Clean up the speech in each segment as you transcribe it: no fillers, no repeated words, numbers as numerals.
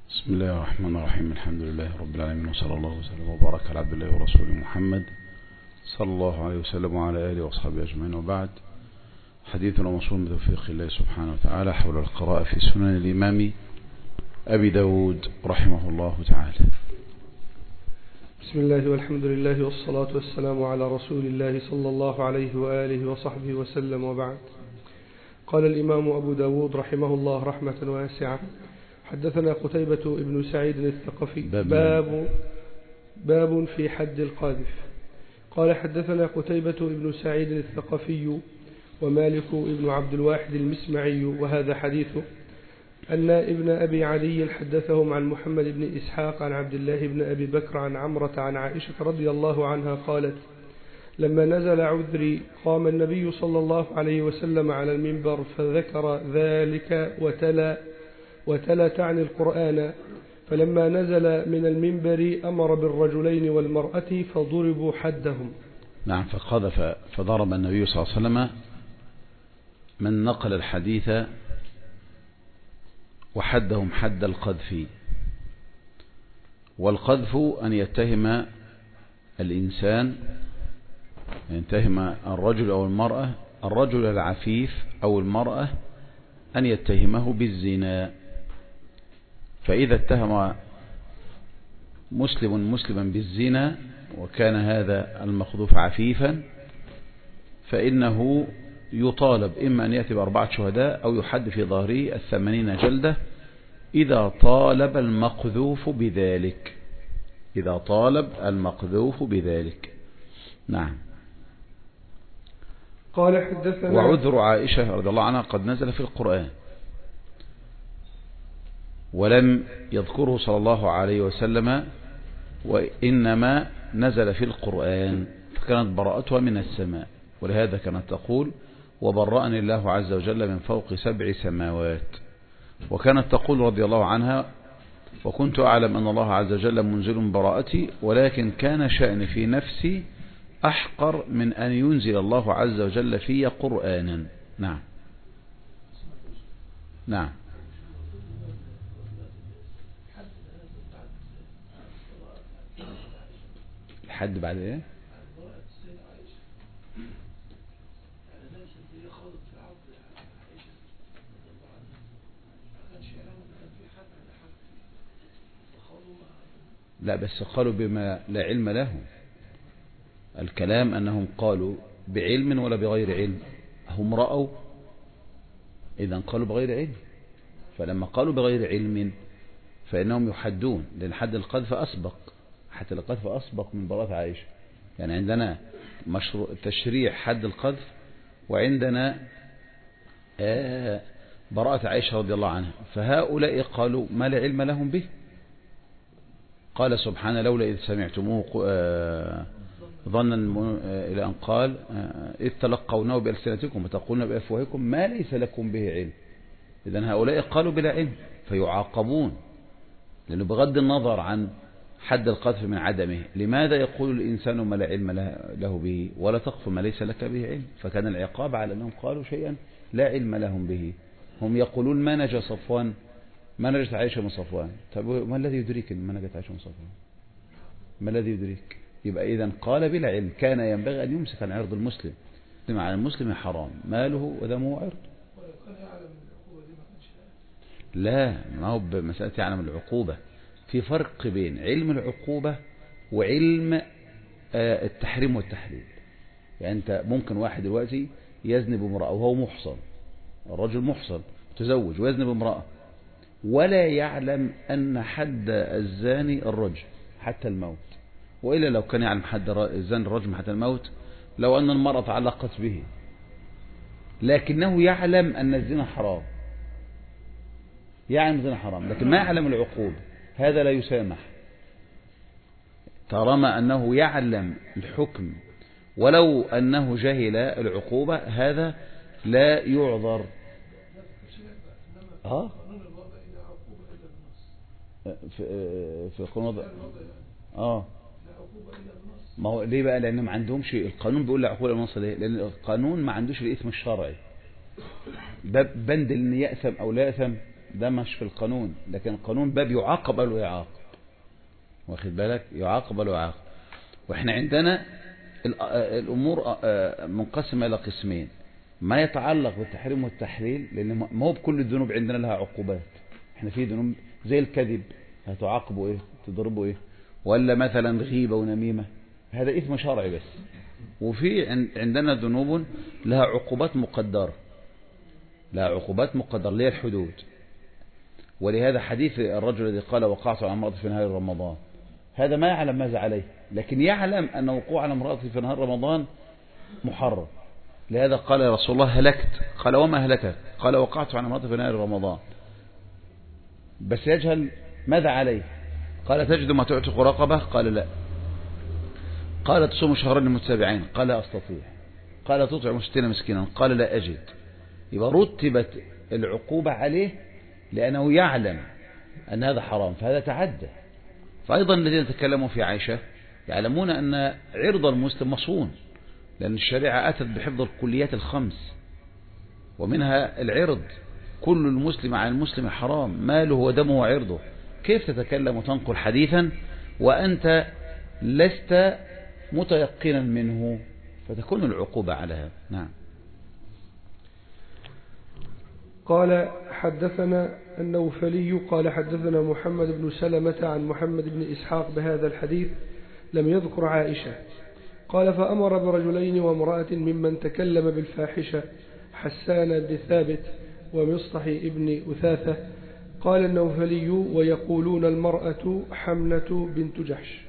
بسم الله الرحمن الرحيم. الحمد لله رب العالمين، وصلى الله وسلم وبارك على عبد الله ورسوله محمد صلى الله عليه وسلم وعلى آله وأصحابه أجمعين، وبعد. حديثنا موصول بتوفيق الله سبحانه وتعالى حول القراءة في سنن الإمام أبي داود رحمه الله تعالى. بسم الله والحمد لله والصلاة والسلام على رسول الله صلى الله عليه وآله وصحبه وسلم، وبعد. قال الإمام أبو داود رحمه الله رحمة واسعة: حدثنا قتيبة ابن سعيد الثقفي باب في حد القاذف. قال: حدثنا قتيبة ابن سعيد الثقفي ومالك ابن عبد الواحد المسمعي، وهذا حديثه، أن ابن أبي علي حدثهم عن محمد بن إسحاق عن عبد الله بن أبي بكر عن عمرة عن عائشة رضي الله عنها قالت: لما نزل عذري قام النبي صلى الله عليه وسلم على المنبر فذكر ذلك وتلا تعني القرآن، فلما نزل من المنبر أمر بالرجلين والمرأة فضربوا حدهم. نعم. فقذف فضرب النبي صلى الله عليه وسلم من نقل الحديث وحدهم حد القذف. والقذف أن يتهم الإنسان، يتهم الرجل أو المرأة، الرجل العفيف أو المرأة أن يتهمه بالزنا. فإذا اتهم مسلما بالزنا وكان هذا المخذوف عفيفا فإنه يطالب إما أن يأتي ب4 شهداء أو يحد في ظهره 80 جلدة إذا طالب المقذوف بذلك. إذا طالب المقذوف بذلك. نعم. قال: حدثنا. وعذر عائشة رضي الله عنها قد نزل في القرآن، ولم يذكره صلى الله عليه وسلم، وإنما نزل في القرآن، فكانت براءتها من السماء، ولهذا كانت تقول: وبرأني الله عز وجل من فوق 7 سماوات. وكانت تقول رضي الله عنها: وكنت أعلم أن الله عز وجل منزل براءتي، ولكن كان شأني في نفسي أحقر من أن ينزل الله عز وجل في قرآنا. نعم. نعم. الحد بعد ايه؟ لا، بس قالوا بما لا علم له. الكلام أنهم قالوا بعلم ولا بغير علم. هم رأوا، إذا قالوا بغير علم. فلما قالوا بغير علم فإنهم يحدون، لأن حد القذف أسبق، حتى القذف أسبق من براءة عائشة. يعني عندنا تشريع حد القذف، وعندنا براءة عائشة رضي الله عنها. فهؤلاء قالوا ما لا علم لهم به. قال سبحانه: لولا إذ سمعتموه ظنا إلى أن قال: إذ تلقونه بألسنتكم وتقولون بأفواهكم ما ليس لكم به علم. إذن هؤلاء قالوا بلا علم فيعاقبون، لأنه بغض النظر عن حد القذف من عدمه. لماذا يقول الإنسان ما لا علم له به ولا تقف ما ليس لك به علم؟ فكان العقاب على أنهم قالوا شيئا لا علم لهم به. هم يقولون ما نجا صفوان، ما نجت عائشة من صفوان. طب ما الذي يدريك ما نجت عائشة من صفوان؟ ما الذي يدريك؟ يبقى إذن قال بلا علم. كان ينبغي أن يمسك عن عرض المسلم. على المسلم حرام ماله ودمه وعرضه. لا، ما هو بمسألة يعلم العقوبة. في فرق بين علم العقوبة وعلم التحريم والتحليل. يعني أنت ممكن واحد دلوقتي يزني بامرأة وهو محصن، الرجل محصن تزوج ويزني بامرأة، ولا يعلم أن حد الزاني الرجم حتى الموت. وإلا لو كان يعلم حد الزاني الرجم حتى الموت، لو أن المرأة تعلقت به، لكنه يعلم أن الزنا حرام، يعلم الزنا حرام لكن ما يعلم العقوبة، هذا لا يسامح. طالما أنه يعلم الحكم ولو أنه جهل العقوبة، هذا لا يعذر. في القانون ما هو ليه بقى؟ لأنه ما عندهمش القانون بيقول العقوبة بالنص. ليه؟ لأن القانون ما عندوش الإثم الشرعي. بند إن يأثم أو لا يأثم ده مش في القانون، لكن القانون باب يعاقب أو يعاقب، واخد بالك، يعاقب أو يعاقب. واحنا عندنا الأمور منقسمة إلى قسمين، ما يتعلق بالتحريم والتحليل، لأن ما هو بكل الذنوب عندنا لها عقوبات. احنا في ذنوب زي الكذب هتعاقبوا ايه، تضربوا ايه، ولا مثلا غيبة ونميمة، هذا إثم شرعي بس. وفي عندنا ذنوب لها عقوبات مقدرة، لها عقوبات مقدرة اللي هي الحدود. ولهذا حديث الرجل الذي قال وقعت على امرأتي في نهار رمضان، هذا ما يعلم ماذا عليه، لكن يعلم أن وقوع على امرأتي في نهار رمضان محرم. لهذا قال يا رسول الله هلكت، قال وما هلكت؟ قال وقعت على امرأتي في نهار رمضان، بس يجهل ماذا عليه. قال تجد ما تعتق رقبة؟ قال لا. قال تصوم شهرين متتابعين؟ قال لا أستطيع. قال تطعم 60 مسكينا؟ قال لا أجد. يبقى رتبت العقوبة عليه لأنه يعلم أن هذا حرام، فهذا تعدى. فأيضا الذين تكلموا في عائشة يعلمون أن عرض المسلم مصون، لأن الشريعة أتت بحفظ الكليات الخمس، ومنها العرض. كل المسلم على المسلم حرام، ماله ودمه وعرضه. كيف تتكلم وتنقل حديثا وأنت لست متيقنا منه؟ فتكون العقوبة على هذا. نعم. قال حدثنا النوفلي قال حدثنا محمد بن سلمة عن محمد بن إسحاق بهذا الحديث، لم يذكر عائشة. قال فأمر برجلين وامرأة ممن تكلم بالفاحشة، حسان بن ثابت ومصطح ابن أثاثة. قال النوفلي ويقولون المرأة حمنة بنت جحش.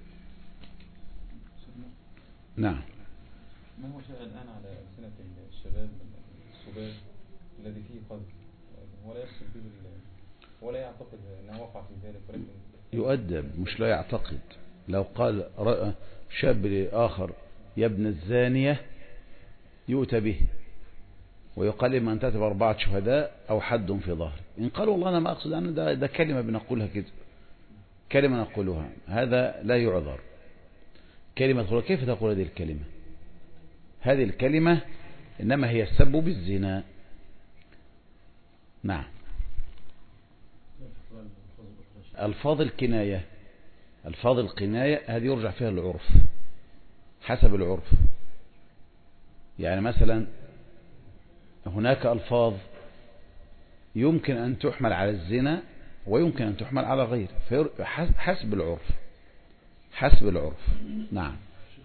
نعم. ما هو شاء الآن على ألسنة الشباب الصباب الذي فيه قذف، ولا يقصد به ولا يعتقد أنه وقع في ذلك، ولكن يؤدب مش لا يعتقد. لو قال شاب لآخر يا ابن الزانية يؤتى به ويقال إما أن تأتي ب4 شهداء أو حد في ظهر. إن قال والله أنا ما أقصد، أنا ده كلمة بنقولها كده، كلمة نقولها، هذا لا يعذر. كلمة تقول كيف تقول هذه الكلمة؟ هذه الكلمة إنما هي السب بالزنا. نعم. ألفاظ الكناية، ألفاظ الكناية هذه يرجع فيها العرف، حسب العرف. يعني مثلا هناك ألفاظ يمكن أن تحمل على الزنا ويمكن أن تحمل على غيره، حسب العرف، حسب العرف. نعم.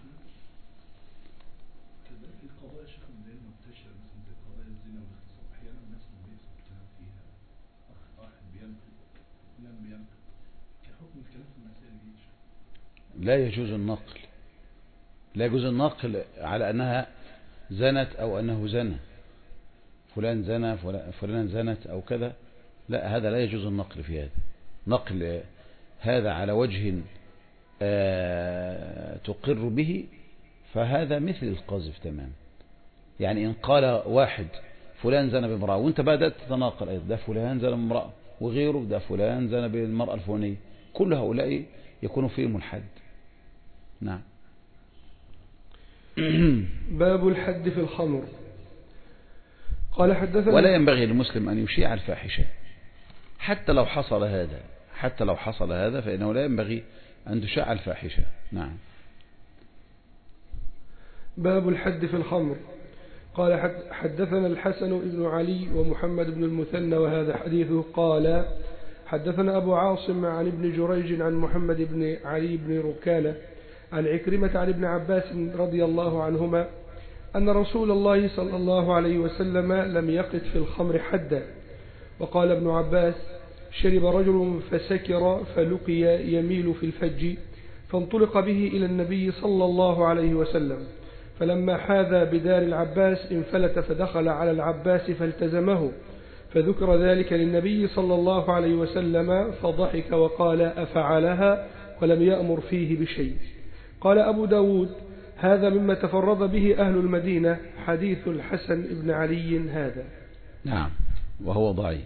لا يجوز النقل، لا يجوز النقل على أنها زنت أو أنه زنى، فلان زنى فلان زنت أو كذا، لا، هذا لا يجوز النقل في هذا. نقل هذا على وجه تقر به، فهذا مثل القذف تمام. يعني إن قال واحد فلان زنى بامرأة وانت بدأت تتناقل أيضا، ده فلان زنى بامرأة وغيره ده فلان زنى بالمرأة الفلانية، كل هؤلاء يكون فيهم الحد. نعم. باب الحد في الخمر. قال حدثنا ولا ينبغي للمسلم أن يشيع الفاحشة حتى لو حصل هذا، حتى لو حصل هذا فإنه لا ينبغي أن تشاع الفاحشة. نعم. باب الحد في الخمر. قال حدثنا الحسن بن علي ومحمد بن المثنى وهذا حديثه. قال حدثنا أبو عاصم عن ابن جريج عن محمد بن علي بن ركانة عن عكرمة عن ابن عباس رضي الله عنهما أن رسول الله صلى الله عليه وسلم لم يقت في الخمر حدا. وقال ابن عباس شرب رجل فسكر فلقي يميل في الفج، فانطلق به إلى النبي صلى الله عليه وسلم، فلما حاذى بدار العباس انفلت فدخل على العباس فالتزمه، فذكر ذلك للنبي صلى الله عليه وسلم فضحك وقال أفعلها، ولم يأمر فيه بشيء. قال أبو داود هذا مما تفرد به أهل المدينة، حديث الحسن بن علي هذا. نعم، وهو ضعيف.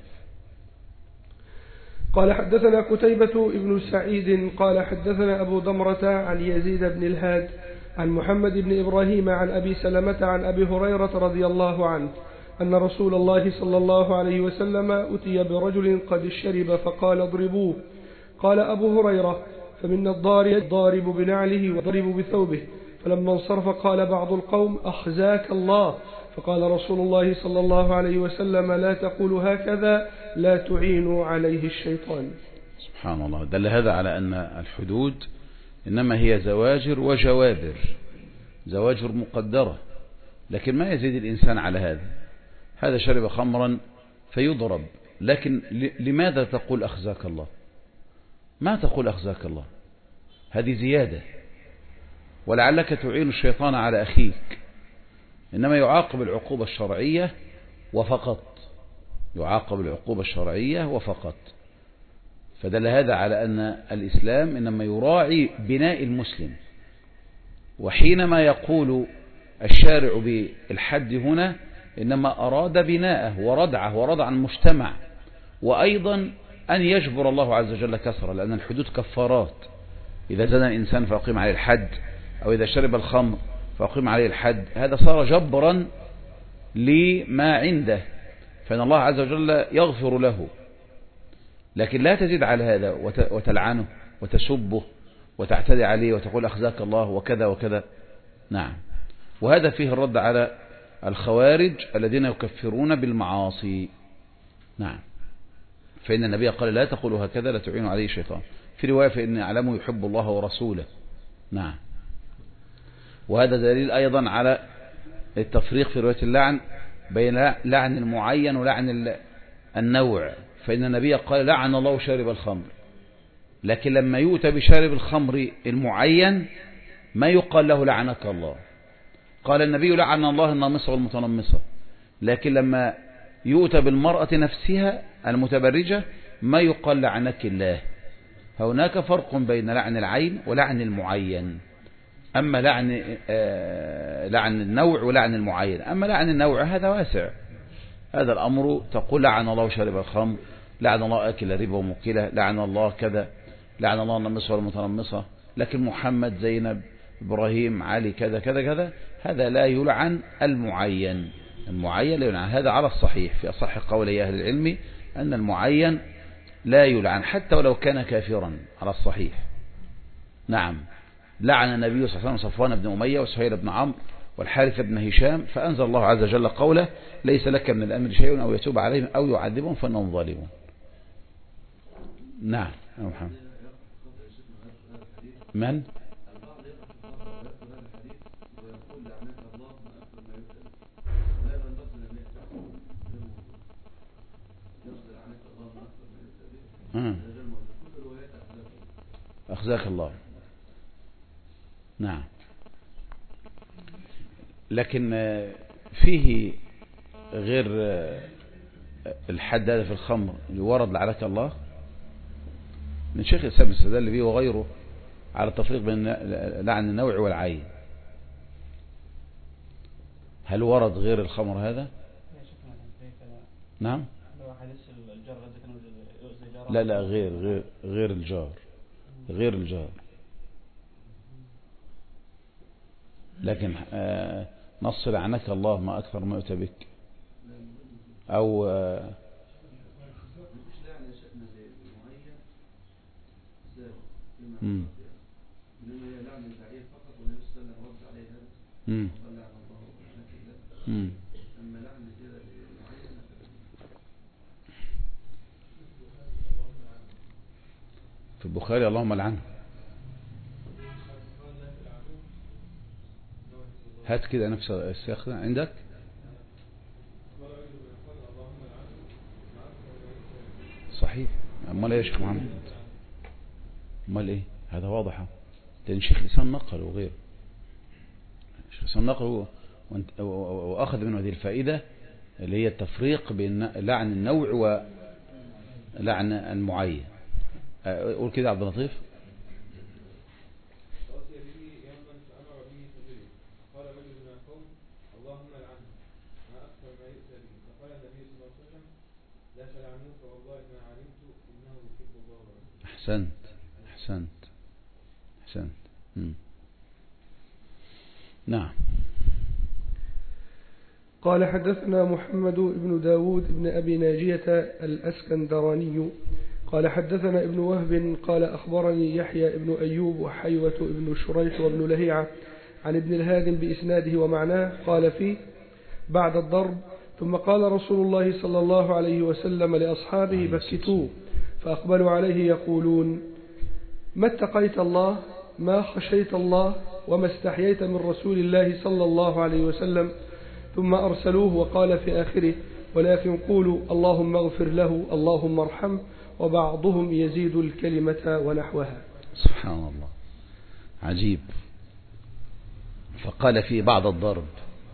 قال حدثنا قتيبة بن سعيد قال حدثنا أبو ضمرة عن يزيد بن الهاد عن محمد بن إبراهيم عن أبي سلمة عن أبي هريرة رضي الله عنه أن رسول الله صلى الله عليه وسلم أتي برجل قد شرب فقال اضربوه. قال أبو هريرة: فمنا الضارب بنعله والضارب بثوبه. فلما انصرف قال بعض القوم: أخزاك الله. فقال رسول الله صلى الله عليه وسلم: لا تقولوا هكذا، لا تعينوا عليه الشيطان. سبحان الله. دل هذا على أن الحدود إنما هي زواجر وجوابر، زواجر مقدرة، لكن ما يزيد الإنسان على هذا. هذا شرب خمرا فيضرب، لكن لماذا تقول أخزاك الله؟ ما تقول أخزاك الله، هذه زيادة، ولعلك تعين الشيطان على أخيك. إنما يعاقب العقوبة الشرعية وفقط، يعاقب العقوبة الشرعية وفقط. فدل هذا على أن الإسلام إنما يراعي بناء المسلم. وحينما يقول الشارع بالحد هنا إنما أراد بناءه وردعه وردع المجتمع، وأيضا أن يجبر الله عز وجل كسره، لأن الحدود كفارات. إذا زنى الإنسان فأقيم عليه الحد، أو إذا شرب الخمر فأقيم عليه الحد، هذا صار جبرا لما عنده، فإن الله عز وجل يغفر له. لكن لا تزيد على هذا وتلعنه وتسبه وتعتدي عليه وتقول أخزاك الله وكذا وكذا. نعم. وهذا فيه الرد على الخوارج الذين يكفرون بالمعاصي. نعم. فإن النبي قال: لا تقولوا هكذا، لا تعينوا عليه الشيطان. في رواية: فإن أعلمه يحب الله ورسوله. نعم. وهذا دليل أيضا على التفريق في رواية اللعن بين لعن المعين ولعن النوع. فإن النبي قال: لعن الله شارب الخمر، لكن لما يؤتى بشارب الخمر المعين ما يقال له لعنك الله. قال النبي: لعن الله النامصة والمتنمصة، لكن لما يؤتى بالمرأة نفسها المتبرجة ما يقال لعنك الله. هناك فرق بين لعن العين ولعن المعين. أما لعن النوع ولعن المعين. أما لعن النوع هذا واسع، هذا الأمر تقول: لعن الله شارب الخمر، لعن الله آكل الربا وموكله، لعن الله كذا، لعن الله النامصة والمتنمصة. لكن محمد، زينب، إبراهيم، علي، كذا كذا كذا، هذا لا يلعن المعين. المعين لا يلعن. هذا على الصحيح، في أصح قولي أهل العلم أن المعين لا يلعن حتى ولو كان كافرا، على الصحيح. نعم. لعن النبي صلى الله عليه وسلم صفوان بن أمية وسهيل بن عمرو والحارث بن هشام، فأنزل الله عز وجل قوله: ليس لك من الأمر شيء أو يتوب عليهم أو يعذبهم فإنهم ظالمون. نعم. محمد. من؟ أخزاك الله. نعم. لكن فيه غير الحد هذا في الخمر اللي ورد لعنك الله من شيخ الإسلام استدل به وغيره على التفريق بين لعن النوع والعين. هل ورد غير الخمر هذا؟ نعم. لا لا، غير الجار، غير الجار. لكن نص لعنك الله ما أكثر ما أتى بك، أو في البخاري اللهم لعنه. هات كده نفس السياق عندك. صحيح. امال ايه يا شيخ محمد؟ امال ايه؟ هذا واضح، لان شيخ الإسلام نقل وغيره. شيخ الإسلام نقل واخذ منه هذه الفائدة اللي هي التفريق بين لعن النوع ولعن المعين. قول كده عبد اللطيف. أحسنت أحسنت أحسنت. نعم. قال حدثنا محمد بن داود بن أبي ناجية الأسكندراني قال حدثنا ابن وهب قال أخبرني يحيى بن أيوب وحيوة بن شريح وابن لهيعة عن ابن الهادم بإسناده ومعناه قال فيه بعد الضرب ثم قال رسول الله صلى الله عليه وسلم لأصحابه بكتوه فأقبلوا عليه يقولون ما اتقيت الله ما خشيت الله وما استحييت من رسول الله صلى الله عليه وسلم ثم أرسلوه وقال في آخره ولكن قولوا اللهم اغفر له اللهم ارحمه وبعضهم يزيد الكلمة ونحوها. سبحان الله عجيب. فقال في بعض الضرب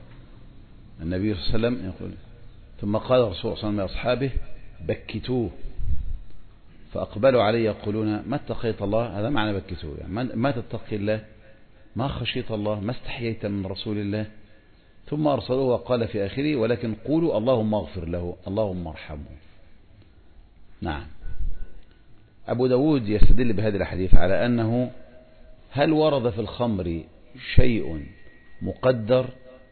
النبي صلى الله عليه وسلم يقول ثم قال الرسول صلى الله عليه وسلم لأصحابه بكتوه فأقبلوا عليه يقولون ما اتقيت الله. هذا معنى بكتوه يعني ما تتقي الله ما خشيت الله ما استحييت من رسول الله. ثم أرسلوه وقال في آخره ولكن قولوا اللهم اغفر له اللهم ارحمه. نعم. أبو داود يستدل بهذه الحديث على أنه هل ورد في الخمر شيء مقدر؟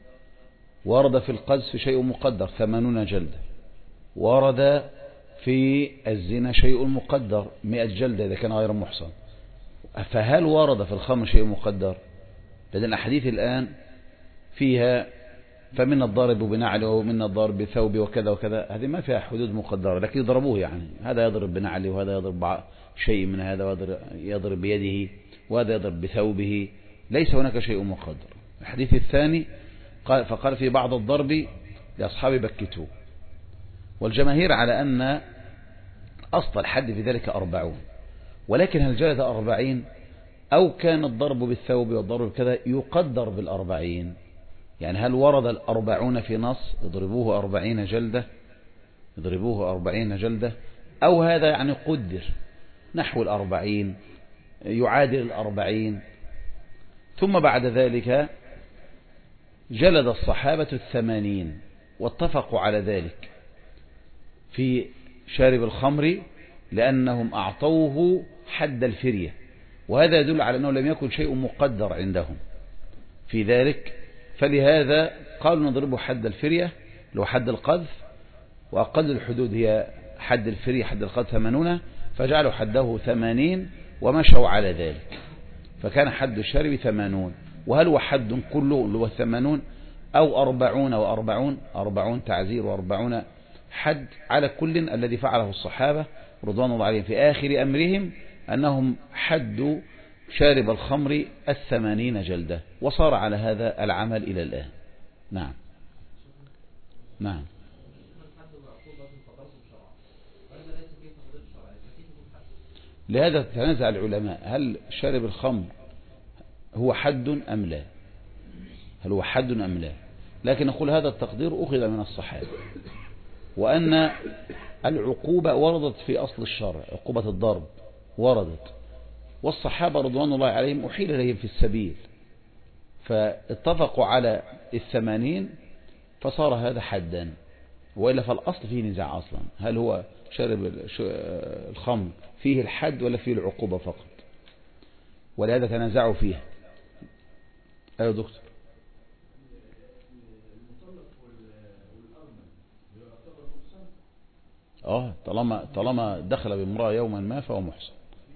ورد في القذف شيء مقدر 80 جلدة. ورد في الزنا شيء مقدر 100 جلدة إذا كان غير محصن. فهل ورد في الخمر شيء مقدر؟ لأن الأحاديث الآن فيها فمن الضارب بنعل ومن الضارب بثوب وكذا وكذا. هذه ما فيها حدود مقدرة لكن يضربوه يعني هذا يضرب بنعله وهذا يضرب شيء من هذا وهذا يضرب بيده وهذا يضرب بثوبه. ليس هناك شيء مقدر. الحديث الثاني فقال في بعض الضرب لأصحاب بكتوه. والجماهير على أن أصل الحد في ذلك 40 ولكن هل جلد 40 أو كان الضرب بالثوب والضرب بكذا يقدر بال40 يعني هل ورد 40 في نص يضربوه 40 جلدة يضربوه 40 جلدة أو هذا يعني قدر نحو 40 يعادل 40. ثم بعد ذلك جلد الصحابة 80 واتفقوا على ذلك في شارب الخمر لأنهم أعطوه حد الفرية وهذا يدل على أنه لم يكن شيء مقدر عندهم في ذلك. فلهذا قالوا نضربه حد الفرية لو حد القذف وأقل الحدود هي حد الفرية حد القذف 80 فجعلوا حده 80 ومشوا على ذلك فكان حد الشارب 80. وهل هو حد كله اللي هو 80 أو 40 و40 40 تعزير و40 حد على كل الذي فعله الصحابة رضوان الله عليهم في آخر أمرهم أنهم حدوا شارب الخمر 80 جلدة وصار على هذا العمل إلى الآن. نعم نعم. لهذا تنازع العلماء هل شارب الخمر هو حد أم لا هل هو حد أم لا. لكن نقول هذا التقدير أخذ من الصحابة وأن العقوبة وردت في أصل الشرع عقوبة الضرب وردت والصحابة رضوان الله عليهم أحيل إليهم في السبيل فاتفقوا على 80 فصار هذا حدا وإلا فالأصل فيه نزاع أصلا هل هو شارب الخمر فيه الحد ولا فيه العقوبة فقط ولهذا تنازعوا فيها. أيها دكتور. طالما دخل بامرأة يوما ما فهو محصن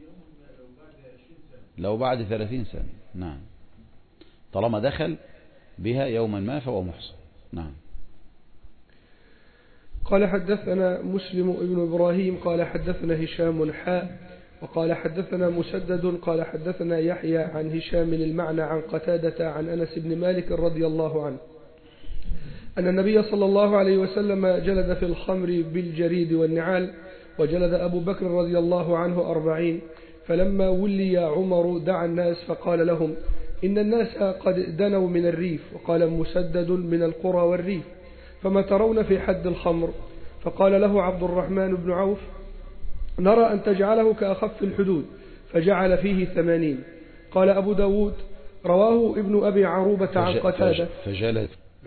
لو بعد 30 سنة. نعم طالما دخل بها يوما ما فهو محصن. نعم. قال حدثنا مسلم ابن إبراهيم قال حدثنا هشام حاء وقال حدثنا مسدد قال حدثنا يحيى عن هشام المعنى عن قتادة عن أنس بن مالك رضي الله عنه أن النبي صلى الله عليه وسلم جلد في الخمر بالجريد والنعال وجلد أبو بكر رضي الله عنه 40 فلما ولي عمر دعا الناس فقال لهم إن الناس قد دنوا من الريف وقال مسدد من القرى والريف فما ترون في حد الخمر فقال له عبد الرحمن بن عوف نرى أن تجعله كأخف الحدود فجعل فيه 80. قال أبو داود رواه ابن أبي عروبة عن قتادة فجلد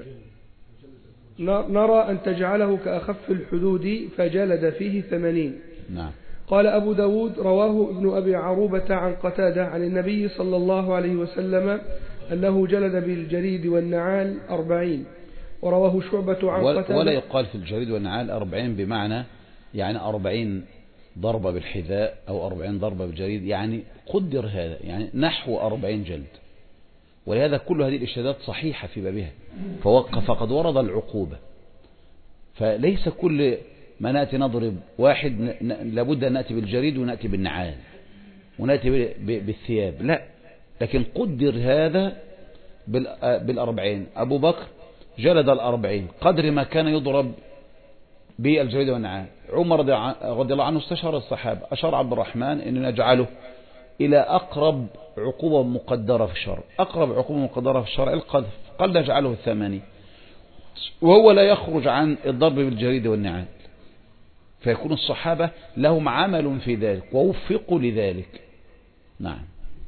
نرى أن تجعله كأخف الحدود فجلد فيه 80. نعم. قال أبو داود رواه ابن أبي عروبة عن قتادة عن النبي صلى الله عليه وسلم أنه جلد بالجريد والنعال 40 ورواه شعبة عن قتادة. ولا يقال في الجريد والنعال 40 بمعنى يعني 40 ضربة بالحذاء أو 40 ضربة بالجريد، يعني قدر هذا يعني نحو 40 جلد. ولهذا كل هذه الإشهادات صحيحة في بابها، فقد ورد العقوبة. فليس كل ما نأتي نضرب واحد لابد أن نأتي بالجريد ونأتي بالنعال ونأتي بالثياب، لا، لكن قدر هذا بالأربعين. أبو بكر جلد الأربعين قدر ما كان يضرب بالجريد والنعال. عمر رضي الله عنه استشار الصحابة، أشار عبد الرحمن أن نجعله إلى أقرب عقوبة مقدرة في الشرع. أقرب عقوبة مقدرة في الشرع القذف، قال نجعله 80، وهو لا يخرج عن الضرب بالجريد والنعال. فيكون الصحابة لهم عمل في ذلك ووفقوا لذلك. نعم.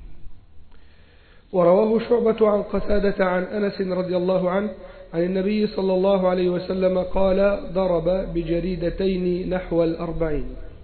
ورواه شعبة عن قتادة عن أنس رضي الله عنه عن النبي صلى الله عليه وسلم قال ضرب بجريدتين نحو 40.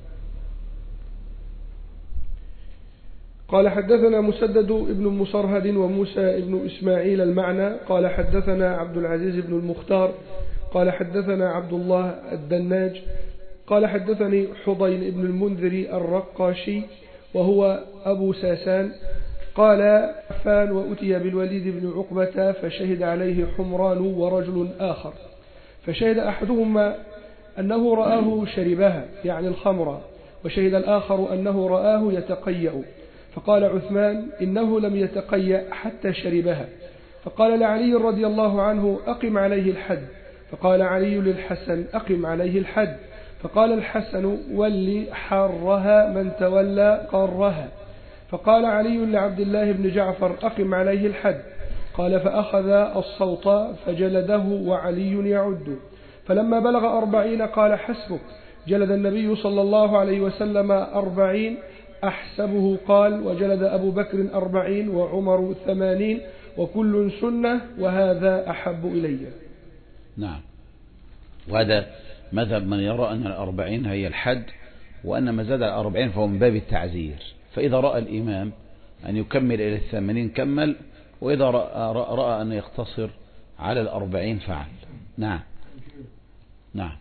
قال حدثنا مسدد ابن مصرهد وموسى ابن إسماعيل المعنى قال حدثنا عبد العزيز بن المختار قال حدثنا عبد الله الدناج قال حدثني حضين ابن المنذر الرقاشي وهو أبو ساسان قال عفان وأتي بالوليد بن عقبة فشهد عليه حمران ورجل آخر، فشهد أحدهما أنه رآه شربها يعني الخمر، وشهد الآخر أنه رآه يتقيأ، فقال عثمان إنه لم يتقيأ حتى شربها. فقال لعلي رضي الله عنه أقم عليه الحد، فقال علي للحسن أقم عليه الحد، فقال الحسن ولي حرها من تولى قرها. فقال علي لعبد الله بن جعفر أقم عليه الحد، قال فأخذ الصوت فجلده وعلي يعد، فلما بلغ 40 قال حسبك، جلد النبي صلى الله عليه وسلم 40 أحسبه قال وجلد أبو بكر 40 وعمر 80 وكل سنة وهذا أحب إلي. نعم. وهذا مذهب من يرى أن 40 هي الحد، وأن ما زاد 40 فهو من باب التعزير. فإذا رأى الإمام أن يكمل إلى 80 كمل، وإذا رأى أن يقتصر على 40 فعل. نعم. نعم.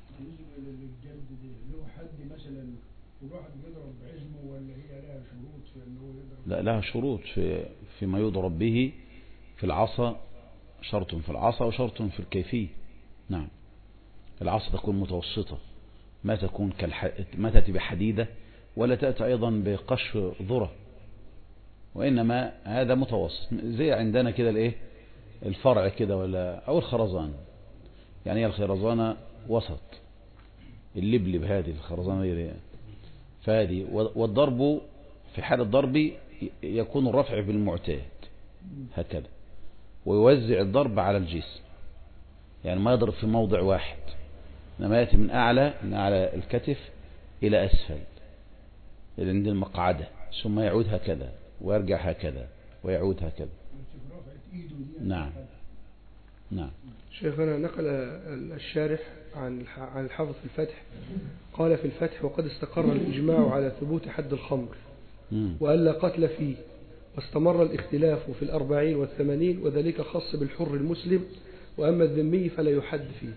لا، لها شروط فيما يضرب به في العصا، شرط في العصا وشرط في الكيفية. نعم. العصا تكون متوسطة، ما تأتي بحديدة ولا تأتي أيضا بقش ذرة، وإنما هذا متوسط زي عندنا كده الايه الفرع كده أو الخرزان. يعني هي الخرزانة وسط، اللبلب هذه الخرزانة فهذه. والضرب في حال الضرب يكون الرفع بالمعتاد هكذا، ويوزع الضرب على الجسم، يعني ما يضرب في موضع واحد، إنما يأتي من أعلى الكتف إلى أسفل إلى عند المقعدة، ثم يعود هكذا ويرجع هكذا ويعود هكذا. نعم. نعم. شيخنا نقل الشارح عن الحافظ في الفتح قال في الفتح وقد استقر الإجماع على ثبوت حد الخمر وألا قتل فيه، واستمر الاختلاف في 40 و80، وذلك خاص بالحر المسلم، وأما الذمي فلا يحد فيه.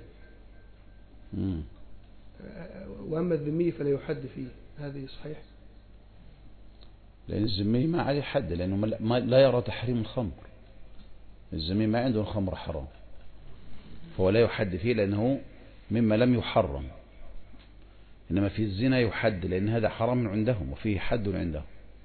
وأما الذمي فلا يحد فيه، هذه صحيح؟ لأن الذمي ما عليه حد، لأنه لا يرى تحريم الخمر. الذمي ما عنده الخمر حرام، فهو لا يحد فيه لأنه مما لم يحرم. إنما في الزنا يحد، لأن هذا حرام عندهم وفيه حد عندهم.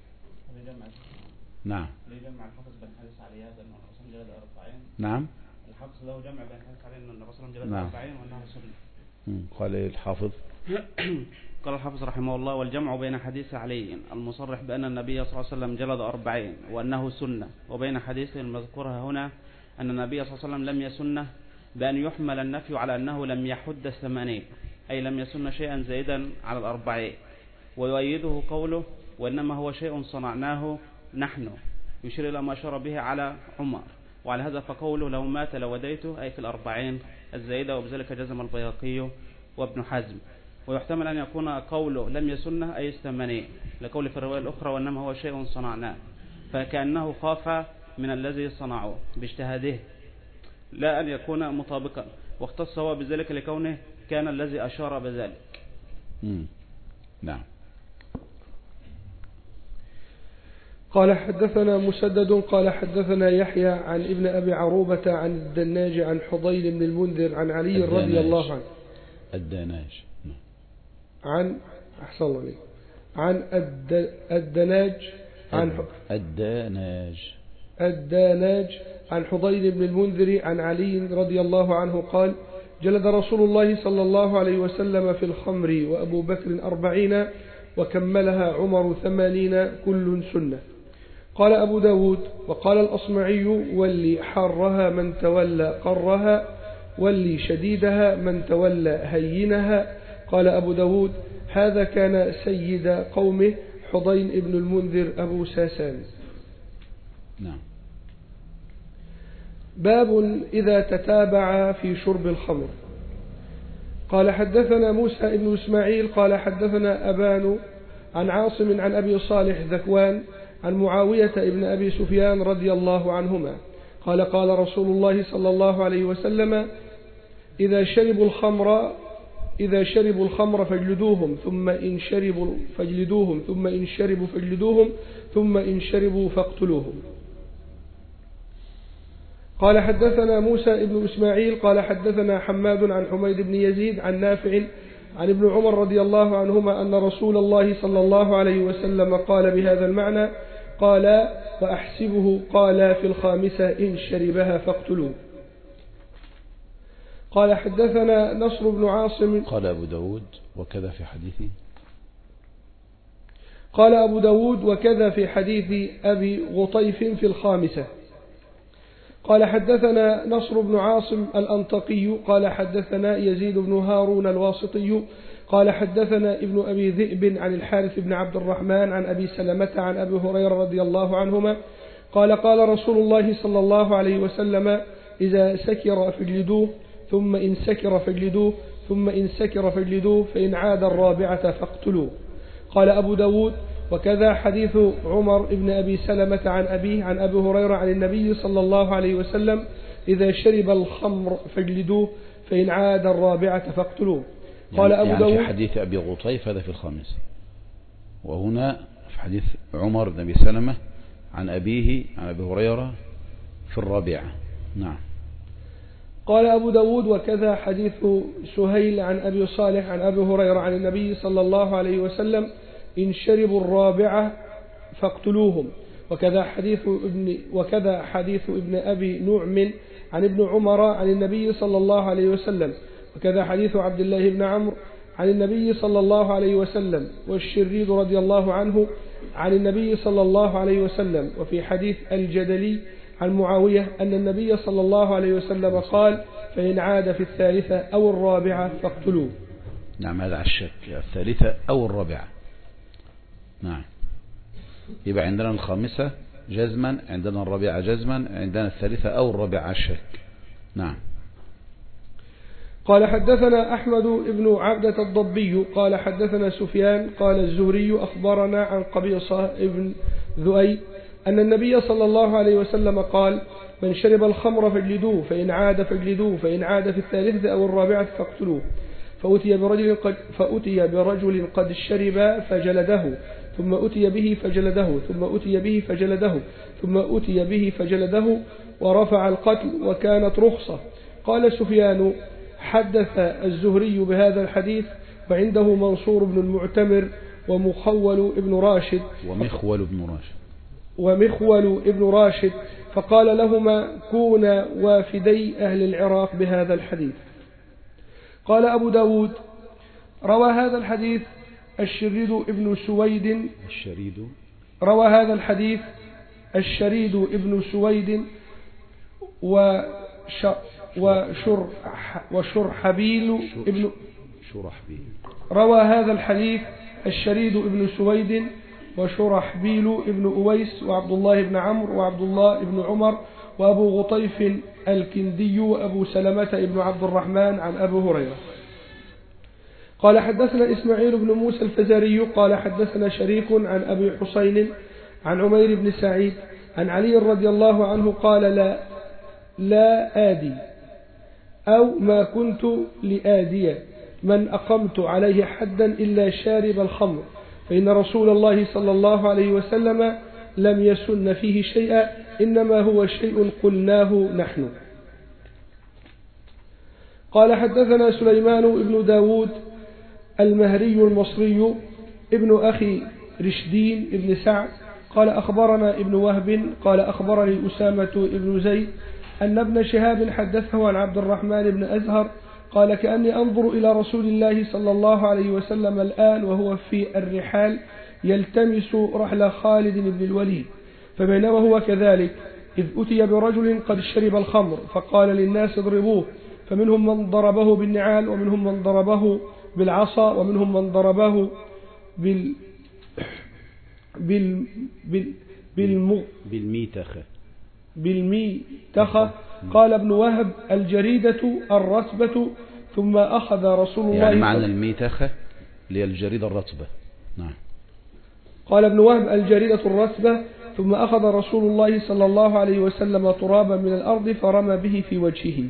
نعم. الحافظ بن حارث عليه هذا أن الرسول جلد 40. نعم. الحافظ له جمع بين حارث عليه أن الرسول جلد 40 وأنه سنة. قال الحافظ قال الحافظ رحمه الله والجمع بين حديث علي المصرح بأن النبي صلى الله عليه وسلم جلد 40 وأنه سنة، وبين حديث المذكورها هنا أن النبي صلى الله عليه وسلم لم يسنه، بأن يحمل النفي على أنه لم يحد 80، أي لم يسن شيئا زائدا على 40. ويؤيده قوله وإنما هو شيء صنعناه نحن، يشير إلى ما أشار به على عمر. وعلى هذا فقوله لو مات لوديته، أي في 40 الزائدة، وبذلك جزم البيهقي وابن حزم. ويحتمل أن يكون قوله لم يسنه أي 80، لقول في الرواية الأخرى وإنما هو شيء صنعناه، فكأنه خاف من الذي صنعوه باجتهاده لا أن يكون مطابقا. واختص هو بذلك لكونه كان الذي أشار بذلك. نعم. قال حدثنا مسدد قال حدثنا يحيى عن ابن أبي عروبة عن الدناج عن حضيل بن المنذر عن علي رضي الله عنه. الدناج. عن أحسن الله عليك. عن الدناج عن الداناج عن حضيل بن المنذر عن علي رضي الله عنه قال: جلد رسول الله صلى الله عليه وسلم في الخمر وأبو بكر 40 وكملها عمر 80 كل سنة. قال أبو داود: وقال الأصمعي: واللي حارها من تولى قرها، واللي شديدها من تولى هينها. قال أبو داود: هذا كان سيد قومه حضين ابن المنذر أبو ساسان. نعم. باب إذا تتابع في شرب الخمر. قال حدثنا موسى ابن إسماعيل قال حدثنا أبان عن عاصم عن أبي صالح ذكوان عن معاوية ابن أبي سفيان رضي الله عنهما قال: قال رسول الله صلى الله عليه وسلم: إذا شربوا الخمر فاجلدوهم، ثم إن شربوا فاجلدوهم، ثم إن شربوا فاجلدوهم، ثم إن شربوا فاقتلوهم. قال حدثنا موسى ابن إسماعيل قال حدثنا حماد عن حميد بن يزيد عن نافع عن ابن عمر رضي الله عنهما أن رسول الله صلى الله عليه وسلم قال بهذا المعنى. قال: وأحسبه قال في الخامسة: إن شربها فاقتلوه. قال حدثنا نصر بن عاصم. قال أبو داود: وكذا في حديثه. قال أبو داود: وكذا في حديث أبي غطيف في الخامسة. قال حدثنا نصر بن عاصم الأنطقي قال حدثنا يزيد بن هارون الواسطي قال حدثنا ابن أبي ذئب عن الحارث بن عبد الرحمن عن أبي سلمة عن أبي هريرة رضي الله عنهما قال: قال رسول الله صلى الله عليه وسلم: إذا سكر فاجلدوه، ثم إن سكر فاجلدوه، ثم إن سكر فاجلدوه، فإن عاد الرابعة فاقتلوه. قال أبو داود: وكذا حديث عمر بن أبي سلمة عن أبيه عن أبي هريرة عن النبي صلى الله عليه وسلم: إذا شرب الخمر فاجلدوه، فإن عاد الرابعة فاقتلوه. قال أبو داود: في حديث أبي غطيف هذا في الخامس، وهنا في حديث عمر بن أبي سلمة عن أبيه عن أبي هريرة في الرابعة. نعم. قال أبو داود: وكذا حديث سهيل عن أبي صالح عن أبي هريرة عن النبي صلى الله عليه وسلم: إن شربوا الرابعة فاقتلوهم. وكذا حديث ابن أبي نعم عن ابن عمر عن النبي صلى الله عليه وسلم. وكذا حديث عبد الله بن عمرو عن النبي صلى الله عليه وسلم. والشريد رضي الله عنه عن النبي صلى الله عليه وسلم. وفي حديث الجدلي عن معاوية أن النبي صلى الله عليه وسلم قال: فإن عاد في الثالثة أو الرابعة فاقتلوه. نعم، هذا على الشك، الثالثة أو الرابعة. نعم. يبقى عندنا الخامسة جزما، عندنا الرابعة جزما، عندنا الثالثة أو الرابعة على الشك. نعم. قال حدثنا أحمد بن عبدة الضبي قال حدثنا سفيان قال الزهري أخبرنا عن قبيصة ابن ذؤي أن النبي صلى الله عليه وسلم قال: من شرب الخمر فاجلدوه، فإن عاد فاجلدوه، فإن عاد في الثالثة أو الرابعة فاقتلوه. فأتي برجل قد شرب فجلده، ثم أتي به فجلده، ثم أتي به فجلده، ثم أتي به فجلده، ورفع القتل وكانت رخصة. قال سفيان: حدث الزهري بهذا الحديث وعنده منصور بن المعتمر ومخول ابن راشد فقال لهما: كونا وافدي أهل العراق بهذا الحديث. قال أبو داود: روى هذا الحديث الشريد ابن سويد وشرحبيل ابن روى هذا الحديث الشريد ابن سويد وشرحبيل ابن أويس وعبد الله بن عمرو وعبد الله بن عمر وأبو غطيف الكندي وأبو سلمة ابن عبد الرحمن عن أبي هريرة. قال حدثنا إسماعيل بن موسى الفزاري قال حدثنا شريك عن أبي حسين عن عمير بن سعيد عن علي رضي الله عنه قال: لا آدي أو ما كنت لآدية من أقمت عليه حدا إلا شارب الخمر، فإن رسول الله صلى الله عليه وسلم لم يسن فيه شيئا، إنما هو شيء قلناه نحن. قال حدثنا سليمان بن داود المهري المصري ابن أخي رشدين ابن سعد قال أخبرنا ابن وهب قال أخبرني أسامة ابن زيد أن ابن شهاب حدثه عن عبد الرحمن بن أزهر قال كأني أنظر إلى رسول الله صلى الله عليه وسلم الآن وهو في الرحال يلتمس رحل خالد بن الوليد، فبينما هو كذلك إذ أتي برجل قد شرب الخمر فقال للناس اضربوه، فمنهم من ضربه بالنعال ومنهم من ضربه بالعصا ومنهم من ضربه بالميتخة. قال ابن وهب الجريدة الرتبة ثم أخذ رسول الله يعني معنى الميتخة اللي هي الجريدة الرتبة. نعم. قال ابن وهب الجريدة الرتبة ثم أخذ رسول الله صلى الله عليه وسلم ترابا من الأرض فرمى به في وجهه.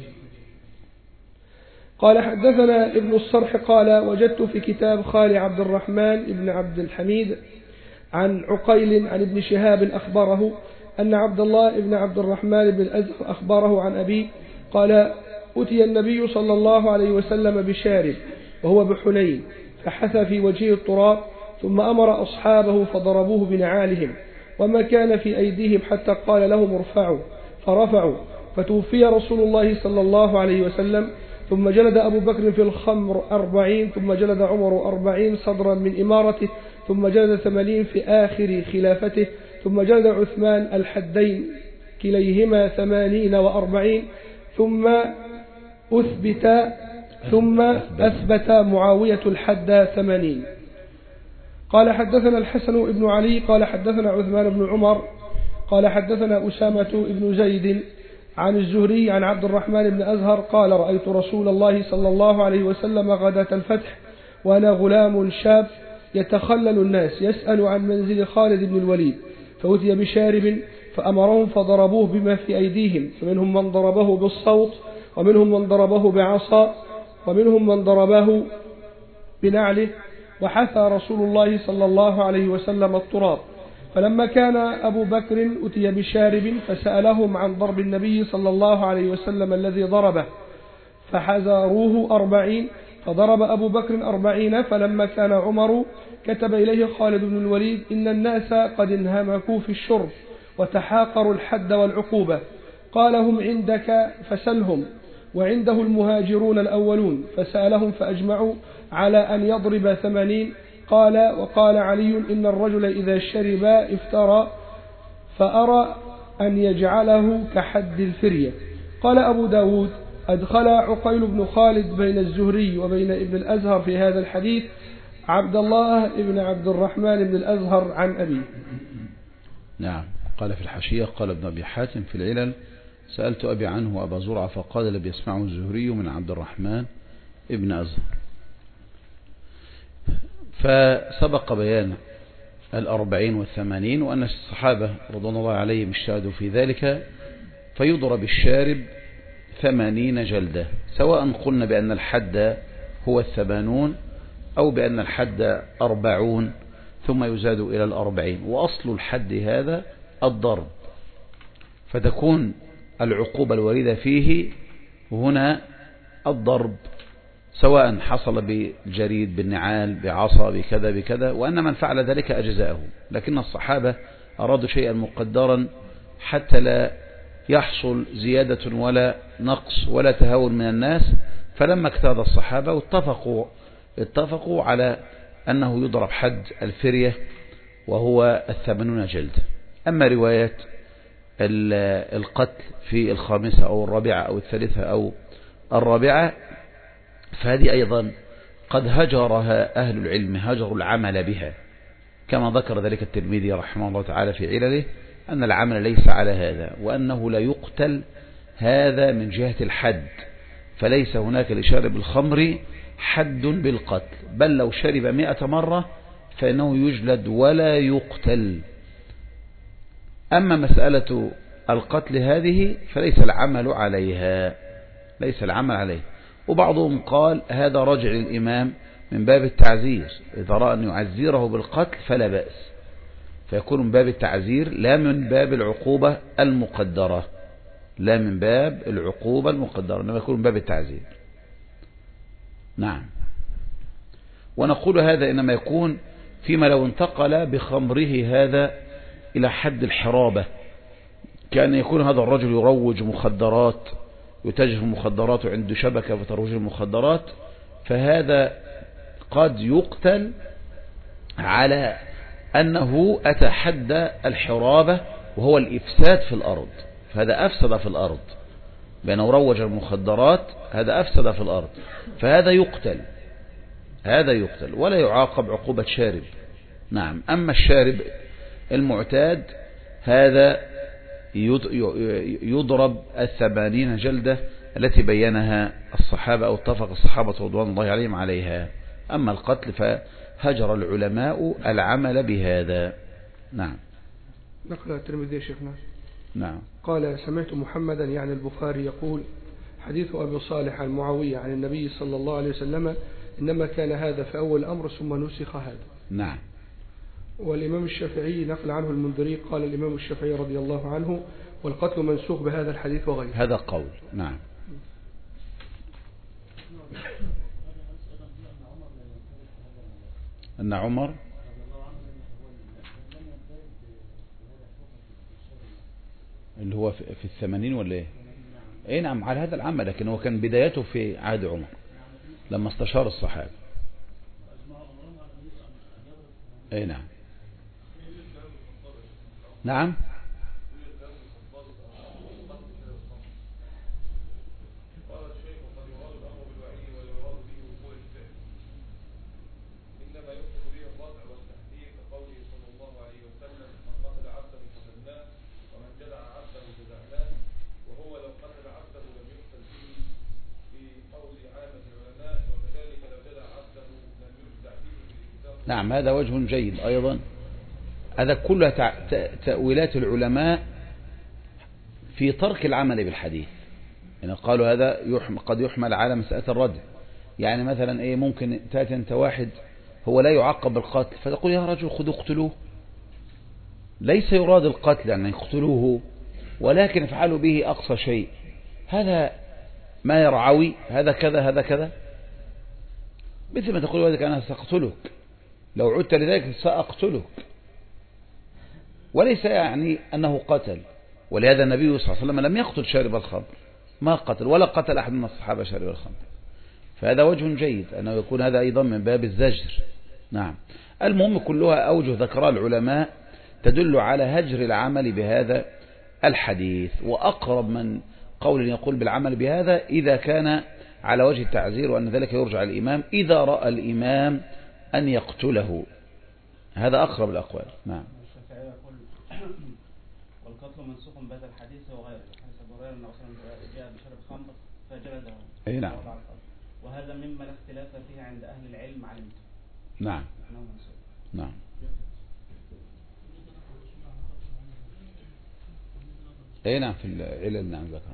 قال حدثنا ابن الصرح قال وجدت في كتاب خال عبد الرحمن بن عبد الحميد عن عقيل عن ابن شهاب أخبره أن عبد الله بن عبد الرحمن بن الأزهر أخبره عن أبيه قال أتي النبي صلى الله عليه وسلم بشارب وهو بحنين فحثى في وجهه التراب ثم أمر أصحابه فضربوه بنعالهم وما كان في أيديهم حتى قال لهم ارفعوا فرفعوا، فتوفي رسول الله صلى الله عليه وسلم. ثم جلد أبو بكر في الخمر 40 ثم جلد عمر 40 صدرا من إمارته ثم جلد 80 في آخر خلافته ثم جلد عثمان الحدين كليهما 80 و40 ثم أثبت معاوية الحد 80. قال حدثنا الحسن بن علي قال حدثنا عثمان بن عمر قال حدثنا أسامة بن زيد عن الزهري عن عبد الرحمن بن أزهر قال رأيت رسول الله صلى الله عليه وسلم غداة الفتح وأنا غلام شاب يتخلل الناس يسأل عن منزل خالد بن الوليد، فأتي بشارب فأمرهم فضربوه بما في أيديهم، فمنهم من ضربه بالصوت ومنهم من ضربه بعصا ومنهم من ضربه بنعله، وحثى رسول الله صلى الله عليه وسلم التراب. فلما كان أبو بكر أتي بشارب فسألهم عن ضرب النبي صلى الله عليه وسلم الذي ضربه فحذروه 40 فضرب أبو بكر 40. فلما كان عمر كتب إليه خالد بن الوليد إن الناس قد انهمكوا في الشرب وتحاقروا الحد والعقوبة، قال هم عندك فسلهم، وعنده المهاجرون الأولون، فسألهم فأجمعوا على أن يضرب 80. قال وقال علي إن الرجل إذا شرب افترى فأرى أن يجعله كحد الفرية. قال أبو داود أدخل عقيل بن خالد بين الزهري وبين ابن الأزهر في هذا الحديث عبد الله بن عبد الرحمن بن الأزهر عن أبيه. نعم. قال في الحاشية قال ابن أبي حاتم في العلل سألت أبي عنه وأبا زرعة فقال لم يسمعه الزهري من عبد الرحمن ابن أزهر. فسبق بيان 40 و80 وأن الصحابة رضوان الله عليهم اشتهدوا في ذلك، فيضرب الشارب 80 جلدة، سواء قلنا بأن الحد هو 80 أو بأن الحد 40 ثم يزاد إلى 40، وأصل الحد هذا الضرب، فتكون العقوبة الواردة فيه هنا الضرب، سواء حصل بالجريد بالنعال بعصا بكذا بكذا، وأن من فعل ذلك أجزاءه. لكن الصحابة أرادوا شيئا مقدرا حتى لا يحصل زيادة ولا نقص ولا تهاون من الناس، فلما اجتهد الصحابة اتفقوا على أنه يضرب حد الفرية وهو 80 جلد. أما رواية القتل في 5 أو 4 أو 3 أو 4 فهذه أيضا قد هجرها أهل العلم، هجروا العمل بها، كما ذكر ذلك الترمذي رحمه الله تعالى في علله أن العمل ليس على هذا، وأنه لا يقتل هذا من جهة الحد، فليس هناك لشارب الخمر حد بالقتل، بل لو شرب 100 مرة فإنه يجلد ولا يقتل. أما مسألة القتل هذه فليس العمل عليها. ليس العمل عليه. وبعضهم قال هذا رجع للإمام من باب التعزير، إذا رأى أن يعزيره بالقتل فلا بأس، فيكون من باب التعزير لا من باب العقوبة المقدرة، لا من باب العقوبة المقدرة، إنما يكون من باب التعزير. نعم. ونقول هذا إنما يكون فيما لو انتقل بخمره هذا إلى حد الحرابة، كان يكون هذا الرجل يروج مخدرات، يتاجر في المخدرات وعنده شبكة في ترويج المخدرات، فهذا قد يقتل على أنه أتحدى الحرابة وهو الإفساد في الأرض، فهذا أفسد في الأرض، بأنه روج المخدرات هذا أفسد في الأرض، فهذا يقتل، هذا يقتل ولا يعاقب عقوبة شارب. نعم. أما الشارب المعتاد هذا يضرب 80 جلدة التي بينها الصحابة أو اتفق الصحابة رضوان الله عليهم عليها. أما القتل فهجر العلماء العمل بهذا. نعم. نقل الترمذي يا شيخنا. نعم. قال سمعت محمدا يعني البخاري يقول حديث أبي صالح عن معاوية عن النبي صلى الله عليه وسلم إنما كان هذا في أول الأمر ثم نسخ هذا. نعم. والإمام الشافعي نقل عنه المنذري قال الإمام الشافعي رضي الله عنه والقتل منسوخ بهذا الحديث وغيره. هذا قول. نعم. أن عمر اللي هو في 80 ولا ايه؟ ايه نعم على هذا العمل، لكن هو كان بدايته في عهد عمر لما استشار الصحابة. ايه نعم. نعم. نعم هذا وجه جيد أيضا. هذا كلها تأويلات العلماء في ترك العمل بالحديث، يعني قالوا هذا قد يحمل على مسألة الرد. يعني مثلا ايه، ممكن تأتي انت واحد هو لا يعاقب بالقتل فتقول يا رجل خذوا اقتلوه، ليس يراد القتل يعني يقتلوه، ولكن افعلوا به أقصى شيء، هذا ما يرعوي، هذا كذا هذا كذا، مثل ما تقول ولدك أنا سأقتلك، لو عدت لذلك سأقتلك، وليس يعني أنه قتل. ولهذا النبي صلى الله عليه وسلم لم يقتل شارب الخمر، ما قتل ولا قتل أحد من الصحابة شارب الخمر، فهذا وجه جيد أنه يكون هذا أيضا من باب الزجر. نعم. المهم كلها أوجه ذكرها العلماء تدل على هجر العمل بهذا الحديث، وأقرب من قول يقول بالعمل بهذا إذا كان على وجه التعزير، وأن ذلك يرجع الإمام إذا رأى الإمام أن يقتله، هذا أقرب الأقوال. نعم. الشافعي يقول والقتل منسوخ بهذا الحديث وغيره، حديث أبو هريرة أنه جاء بشرب خمر فجلده. أي نعم. وهذا مما لا اختلاف فيه عند أهل العلم علمته. نعم. نعم. أي نعم في العلل. نعم ذكرنا.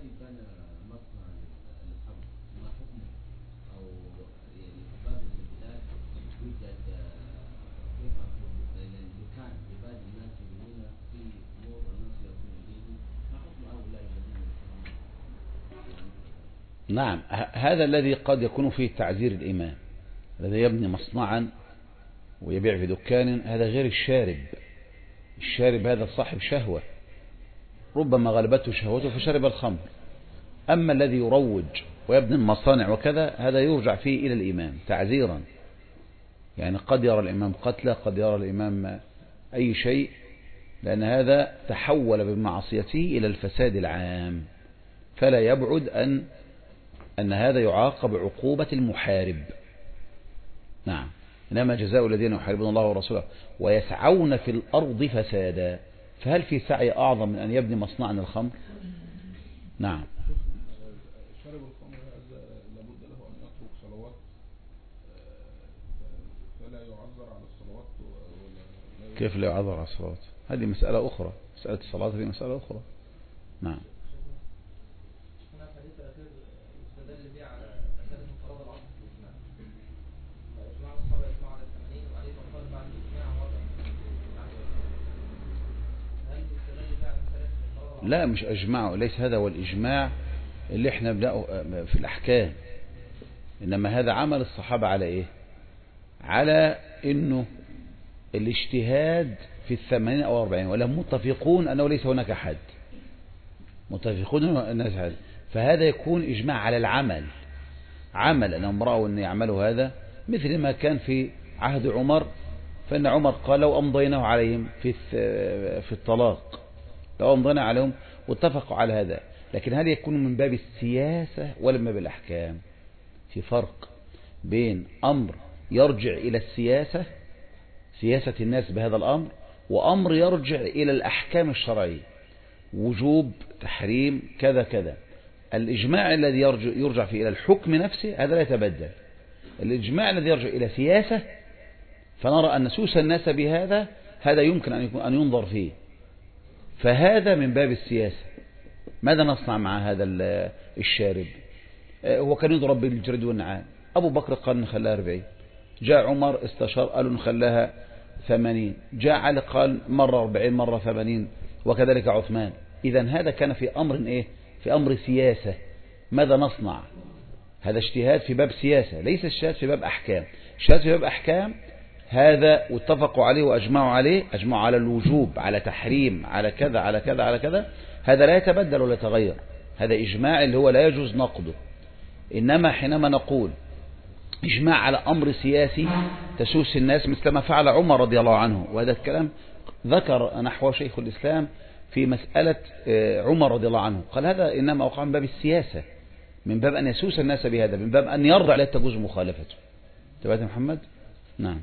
نعم هذا الذي قد يكون فيه تعزير الإمام، الذي يبني مصنعا ويبيع في دكان، هذا غير الشارب. الشارب هذا صاحب شهوة ربما غلبته شهوته فشرب الخمر. أما الذي يروج ويبني المصانع وكذا هذا يرجع فيه إلى الإمام تعزيرا، يعني قد يرى الإمام قتله، قد يرى الإمام أي شيء، لأن هذا تحول بمعصيته إلى الفساد العام، فلا يبعد أن هذا يعاقب عقوبة المحارب. نعم. إنما جزاء الذين يحاربون الله ورسوله ويسعون في الأرض فسادا، فهل في سعي أعظم من أن يبني مصنعا الخمر؟ نعم. شرب الخمر هذا لابد له أن يترك صلوات، فلا يعذر على الصلوات. كيف لا يعذر على الصلوات؟ هذه مسألة أخرى، مسألة الصلاة هذه مسألة أخرى. نعم. لا مش أجمعوا، ليس هذا هو الإجماع اللي احنا بنبدأه في الأحكام، إنما هذا عمل الصحابة على إيه؟ على إنه الاجتهاد في 80 أو 40، ولا متفقون أنه ليس هناك حد، متفقون الناس هذا، فهذا يكون إجماع على العمل، عمل أنهم رأوا أن يعملوا هذا، مثل ما كان في عهد عمر، فإن عمر قال لو أمضيناه عليهم في الطلاق، لو أمضينا عليهم واتفقوا على هذا. لكن هل يكون من باب السياسة ولا من باب الأحكام؟ في فرق بين أمر يرجع إلى السياسة، سياسة الناس بهذا الأمر، وأمر يرجع إلى الأحكام الشرعية، وجوب، تحريم، كذا كذا. الإجماع الذي يرجع فيه إلى الحكم نفسه هذا لا يتبدل. الإجماع الذي يرجع إلى سياسة فنرى أن سوس الناس بهذا، هذا يمكن أن ينظر فيه، فهذا من باب السياسة. ماذا نصنع مع هذا الشارب؟ هو كان يضرب بالجرد والنعال، أبو بكر قال نخليها 40، جاء عمر استشار قالوا نخليها 80، جاء علي قال مرة 40 مرة 80، وكذلك عثمان. إذا هذا كان في أمر إيه؟ في أمر سياسة. ماذا نصنع؟ هذا اجتهاد في باب سياسة، ليس اجتهاد في باب أحكام. اجتهاد في باب أحكام هذا واتفقوا عليه وأجمعوا عليه، أجمعوا على الوجوب، على تحريم، على كذا على كذا على كذا، هذا لا يتبدل ولا يتغير، هذا إجماع اللي هو لا يجوز نقضه. إنما حينما نقول إجماع على أمر سياسي تسوس الناس مثل ما فعل عمر رضي الله عنه، وهذا الكلام ذكر نحو شيخ الإسلام في مسألة عمر رضي الله عنه، قال هذا إنما وقع من باب السياسة، من باب أن يسوس الناس بهذا، من باب أن يرضع لا تجوز مخالفته. تبعت محمد؟ نعم.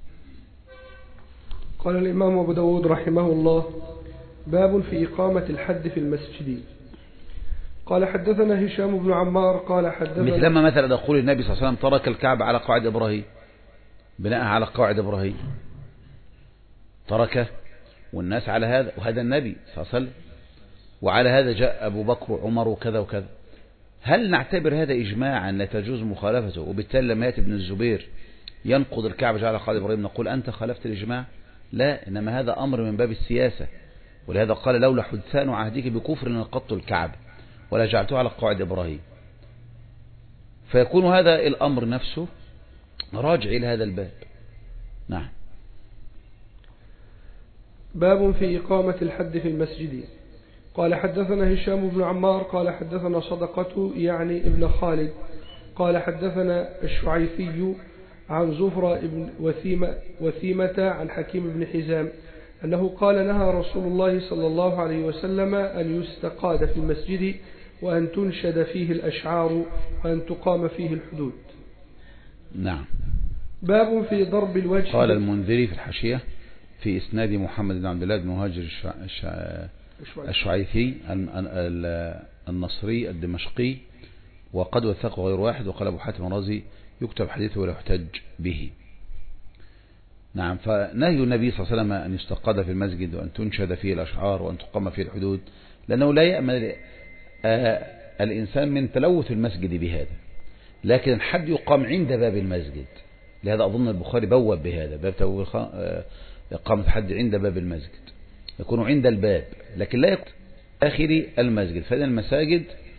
قال الإمام أبو داود رحمه الله: باب في إقامة الحد في المسجد. قال حدثنا هشام بن عمار قال حدثنا مثلما مثلا يقول النبي صلى الله عليه وسلم ترك الكعبة على قواعد إبراهيم، بناء على قواعد إبراهيم تركه، والناس على هذا، وهذا النبي صلى الله عليه وسلم، وعلى هذا جاء أبو بكر وعمر وكذا وكذا. هل نعتبر هذا إجماعا لا تجوز مخالفته، وبالتالي لما يأتي ابن الزبير ينقض الكعبة على قواعد إبراهيم نقول أنت خالفت الإجماع؟ لا، إنما هذا أمر من باب السياسة، ولهذا قال لولا حدثان عهدك بكفر نقضت الكعبة ولا جعلته على قواعد إبراهيم. فيكون هذا الأمر نفسه راجع إلى هذا الباب. نعم. باب في إقامة الحد في المسجد. قال حدثنا هشام بن عمار قال حدثنا صدقة يعني ابن خالد قال حدثنا الشعيثي عن زفرة بن وثيمة عن حكيم بن حزام أنه قال نهى رسول الله صلى الله عليه وسلم أن يستقاد في المسجد وأن تنشد فيه الأشعار وأن تقام فيه الحدود. نعم. باب في ضرب الوجه. قال المنذري في الحاشية في إسناد محمد بن عبد الله بن مهاجر الشعيثي النصري الدمشقي، وقد وثقه غير واحد، وقال أبو حاتم الرازي يكتب حديثه ولا يحتج به. نعم. فنهي النبي صلى الله عليه وسلم أن يستقاد في المسجد وأن تنشد فيه الأشعار وأن تقام فيه الحدود، لأنه لا يأمن الإنسان من تلوث المسجد بهذا، لكن الحد يقام عند باب المسجد. لهذا أظن البخاري بوب بهذا، باب إقامة الحد عند باب المسجد، يكون عند الباب، لكن لا يكون آخر المسجد، فإن المساجد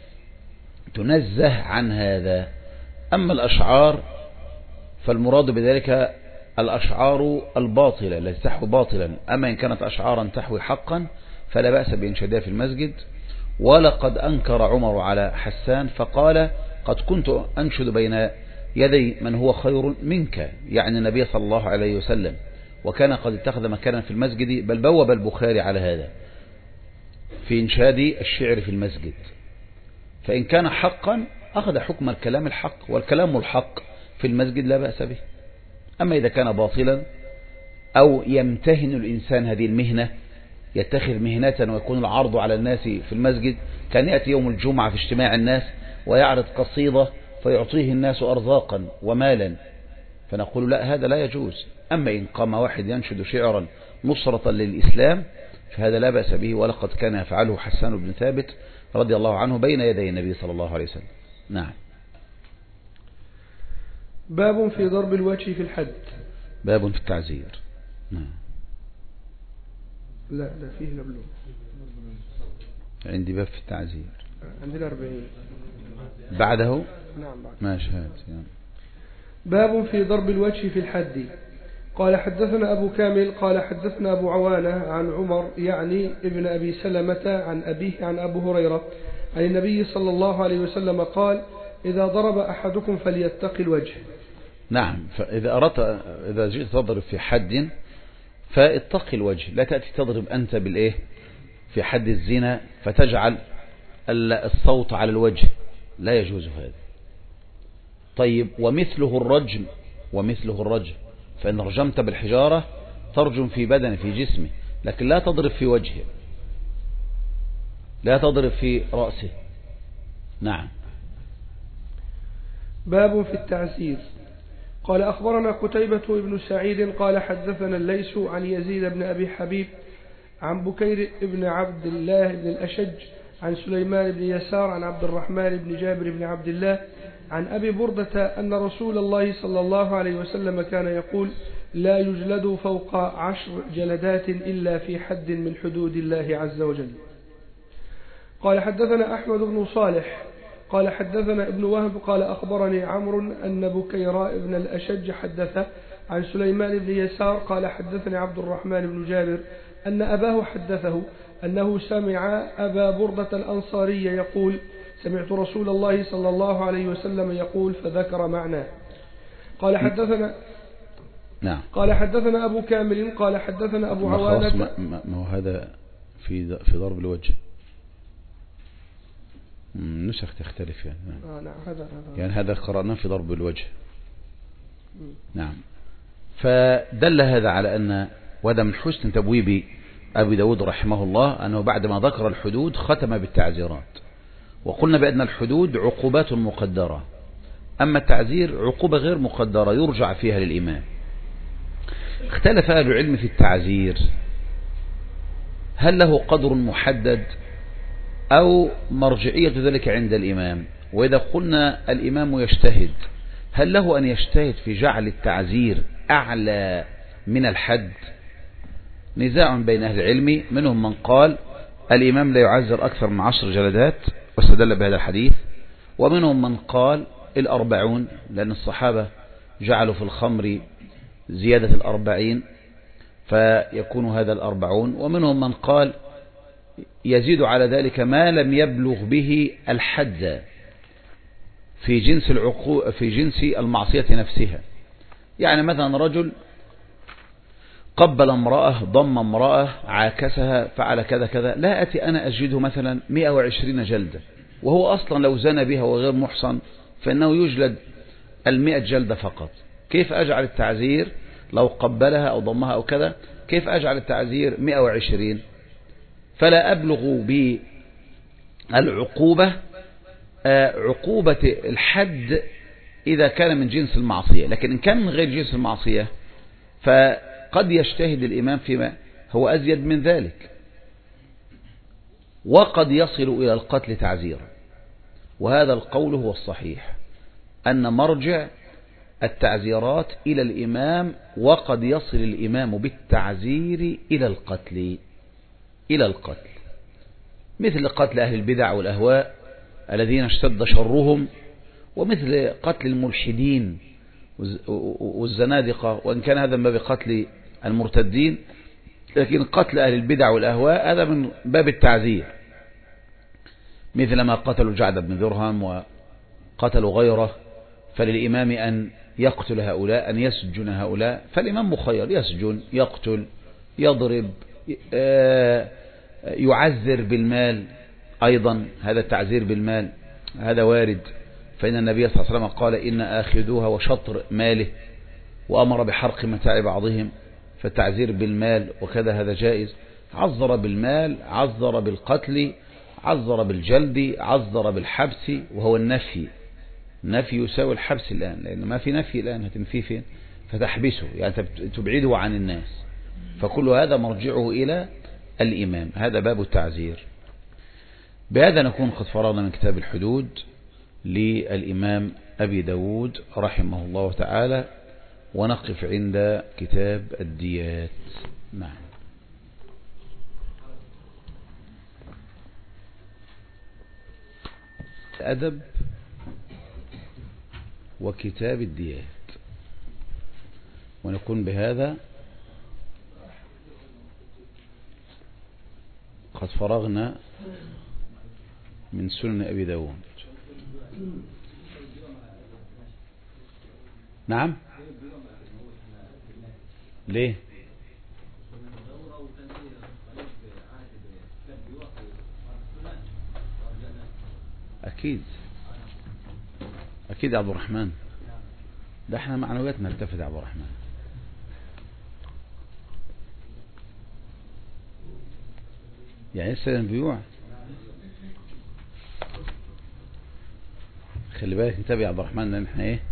تنزه عن هذا. أما الأشعار فالمراد بذلك الأشعار الباطلة التي تحوي باطلا، أما إن كانت أشعارا تحوي حقا فلا بأس بإنشادها في المسجد. ولقد أنكر عمر على حسان فقال قد كنت أنشد بين يدي من هو خير منك، يعني النبي صلى الله عليه وسلم، وكان قد اتخذ مكانا في المسجد، بل بوب البخاري على هذا في إنشاد الشعر في المسجد. فإن كان حقا أخذ حكم الكلام الحق، والكلام الحق في المسجد لا بأس به. أما إذا كان باطلا أو يمتهن الإنسان هذه المهنة، يتخذ مهنة ويكون العرض على الناس في المسجد، كان يأتي يوم الجمعة في اجتماع الناس ويعرض قصيدة فيعطيه الناس أرزاقا ومالا، فنقول لا، هذا لا يجوز. أما إن قام واحد ينشد شعرا نصرة للإسلام فهذا لا بأس به، ولقد كان يفعله حسان بن ثابت رضي الله عنه بين يدي النبي صلى الله عليه وسلم. نعم. باب في ضرب الوجه في الحد. باب في التعزير. نعم. لا فيه قبله. عندي باب في التعزير عندنا 40. بعده. نعم بعد. ماشي هات يعني. باب في ضرب الوجه في الحد. قال حدثنا أبو كامل قال حدثنا أبو عوانة عن عمر يعني ابن أبي سلمة عن أبيه عن أبو هريرة عن النبي صلى الله عليه وسلم قال إذا ضرب أحدكم فليتقي الوجه. نعم. فإذا أردت إذا جئت تضرب في حد فاتقي الوجه، لا تأتي تضرب أنت بالإيه في حد الزنا فتجعل الصوت على الوجه، لا يجوز هذا. طيب ومثله الرجم، فإن رجمت بالحجارة ترجم في بدنه في جسمه، لكن لا تضرب في وجهه، لا تضرب في رأسه. نعم. باب في التعزير. قال أخبرنا قتيبة بن سعيد قال حدثنا الليث عن يزيد بن أبي حبيب عن بكير بن عبد الله بن الأشج عن سليمان بن يسار عن عبد الرحمن بن جابر بن عبد الله عن أبي بردة أن رسول الله صلى الله عليه وسلم كان يقول لا يجلد فوق 10 جلدات إلا في حد من حدود الله عز وجل. قال حدثنا أحمد بن صالح قال حدثنا ابن وهب قال أخبرني عمرو أن بكير بن الأشج حدث عن سليمان بن يسار قال حدثني عبد الرحمن بن جابر أن أباه حدثه أنه سمع أبا بردة الأنصاري يقول سمعت رسول الله صلى الله عليه وسلم يقول فذكر معناه. قال حدثنا نعم. قال حدثنا أبو كامل قال حدثنا أبو عوانة. ما هو هذا في ضرب الوجه نسخ تختلف يعني. نعم هذا يعني هذا قرأناه في ضرب الوجه. نعم. فدل هذا على أن وهذا من حسن تبويب أبي داود رحمه الله أنه بعدما ذكر الحدود ختم بالتعزيرات، وقلنا بأن الحدود عقوبات مقدرة، أما التعزير عقوبة غير مقدرة يرجع فيها للإمام. اختلف أهل العلم في التعزير هل له قدر محدد أو مرجعية ذلك عند الإمام. وإذا قلنا الإمام يجتهد هل له أن يجتهد في جعل التعزير أعلى من الحد؟ نزاع بين أهل العلم، منهم من قال الإمام لا يعزر أكثر من 10 جلدات واستدل بهذا الحديث، ومنهم من قال 40 لأن الصحابة جعلوا في الخمر زيادة 40 فيكون هذا 40، ومنهم من قال يزيد على ذلك ما لم يبلغ به الحد في جنس في جنس المعصية نفسها. يعني مثلا رجل قبل امرأة، ضم امرأة، عاكسها، فعل كذا كذا، لا أتي أنا أجده مثلا 120 جلدة، وهو أصلا لو زنى بها وغير محصن فإنه يجلد 100 جلدة فقط. كيف أجعل التعزير لو قبلها أو ضمها أو كذا؟ كيف أجعل التعزير 120؟ فلا أبلغ بالعقوبة عقوبة الحد إذا كان من جنس المعصية، لكن إن كان من غير جنس المعصية فقد يجتهد الإمام فيما هو أزيد من ذلك، وقد يصل إلى القتل تعزيرا. وهذا القول هو الصحيح، أن مرجع التعزيرات إلى الإمام، وقد يصل الإمام بالتعزير إلى القتل، مثل قتل أهل البدع والأهواء الذين اشتد شرهم، ومثل قتل الملحدين والزنادقة، وإن كان هذا من باب قتل المرتدين، لكن قتل أهل البدع والأهواء هذا من باب التعزير، مثل ما قتلوا جعد بن درهم وقتلوا غيره. فللإمام أن يقتل هؤلاء، أن يسجن هؤلاء، فالإمام مخير، يسجن، يقتل، يضرب، يعزر بالمال أيضا، هذا التعزير بالمال هذا وارد، فإن النبي صلى الله عليه وسلم قال إن آخذوها وشطر ماله، وأمر بحرق متاع بعضهم، فالتعزير بالمال وكذا هذا جائز. عذر بالمال، عذر بالقتل، عذر بالجلد، عذر بالحبس، وهو النفي. النفي يساوي الحبس الآن، لأن ما في نفي الآن، هتنفيه فين؟ فتحبسه، يعني تبعده عن الناس، فكل هذا مرجعه إلى الإمام. هذا باب التعزير. بهذا نكون قد فرغنا من كتاب الحدود للإمام أبي داود رحمه الله تعالى، ونقف عند كتاب الديات. نعم. أدب وكتاب الديات. ونكون بهذا قد فرغنا من سنن أبي داود. نعم. ليه؟ أكيد يا عبد الرحمن، ده احنا معنوياتنا ارتفعت يا عبد الرحمن. يعني لسه البيوع، خلي بالك انتبه يا عبد الرحمن، لان احنا ايه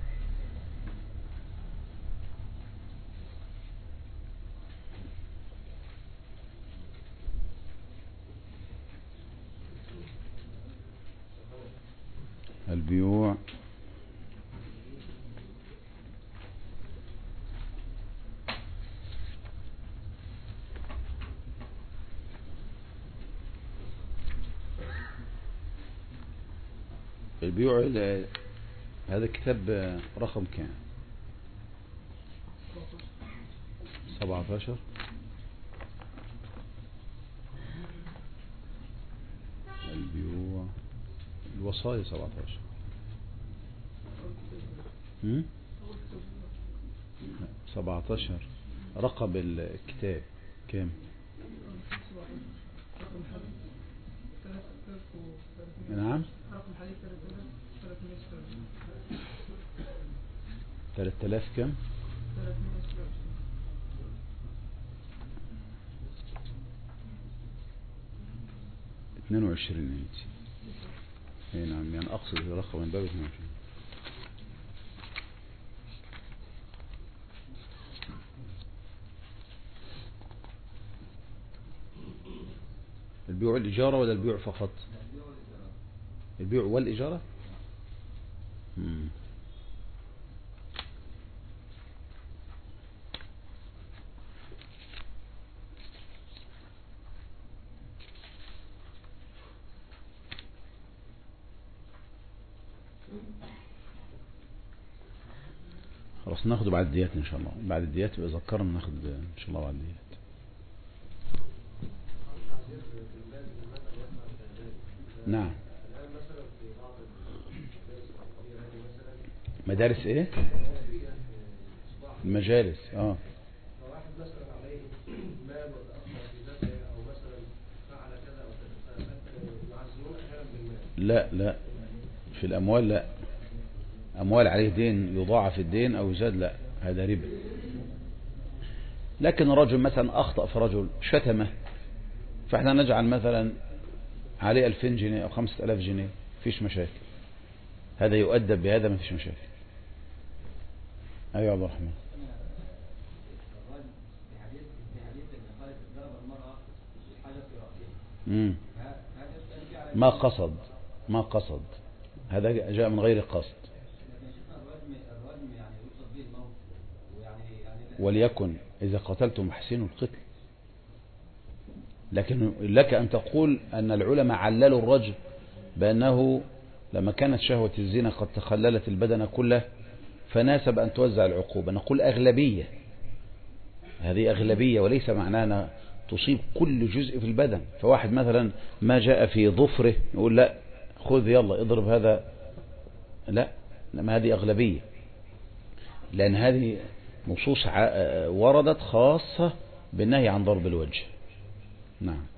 البيوع هذا الكتاب رقم كام؟ 17. البيوع الوصايا 17. 17 رقم الكتاب كام؟ نعم 3000 كم؟ 22 انت. نعم، يعني اقصد الرقم من باب 22. البيع والإجارة ولا البيع فقط؟ البيع والإجارة. خلاص ناخده بعد الديات ان شاء الله. بعد الديات يبقى ذكرنا ناخد ان شاء الله بعد الديات. نعم. مدارس ايه؟ المجالس. لا في الاموال لا. اموال عليه دين يضاعف الدين او يزاد، لا هذا ربا. لكن رجل مثلا اخطأ في رجل شتمه، فاحنا نجعل مثلا عليه 2000 جنيه او 5000 جنيه، فيش مشاكل، هذا يؤدب بهذا، ما فيش مشاكل. ايوه يا عبد الرحمن. ما قصد هذا جاء من غير قصد. وليكن إذا قتلتم احسنوا القتل. لكن لك أن تقول أن العلماء عللوا الرجل بأنه لما كانت شهوة الزنا قد تخللت البدن كله فناسب أن توزع العقوبة. نقول أغلبية، هذه أغلبية، وليس معنانا تصيب كل جزء في البدن. فواحد مثلا ما جاء في ظفره يقول لا خذ يلا اضرب هذا، لا، لما هذه أغلبية، لأن هذه نصوص وردت خاصة بالنهي عن ضرب الوجه. نعم.